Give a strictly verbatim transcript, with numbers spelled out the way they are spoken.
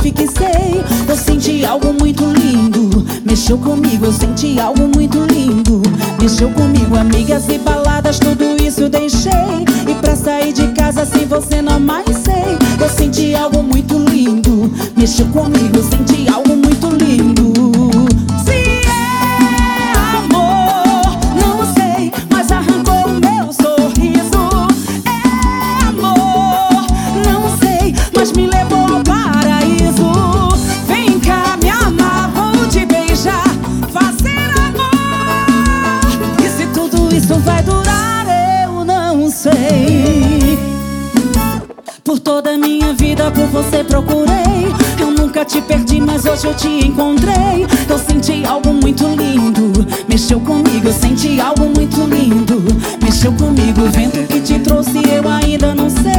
fixei. Eu senti algo muito lindo, mexeu comigo, eu senti algo muito lindo. Mexeu comigo, amigas e baladas, tudo isso deixei. E pra sair de casa sem você não mais sei. Eu senti algo muito lindo, mexeu comigo, eu senti algo muito lindo. Se é amor, não sei, mas arrancou o meu sorriso. É amor, não sei, mas me levou ao paraíso. Vem cá me amar, vou te beijar, fazer amor. E se tudo isso vai durar, eu não sei. Por toda a minha vida por você procurei. Eu nunca te perdi, mas hoje eu te encontrei. Eu senti algo muito lindo, mexeu comigo, eu senti algo muito lindo. Mexeu comigo, o vento que te trouxe eu ainda não sei.